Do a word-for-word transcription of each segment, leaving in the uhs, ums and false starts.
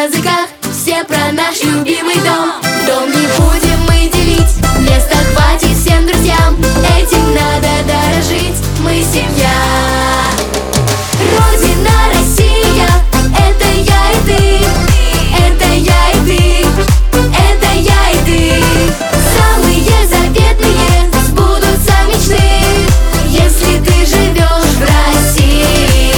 языках, все про наш любимый дом. Дом не будем мы делить, места хватит всем друзьям. Этим надо дорожить, мы семья. Родина Россия, это я и ты, это я и ты, это я и ты. Самые заветные сбудутся мечты, если ты живешь в России.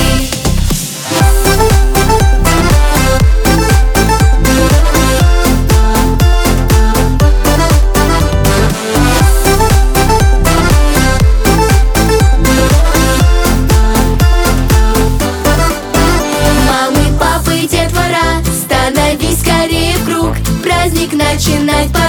Мамы, папы, детвора, становись скорее в круг, праздник начинать пора.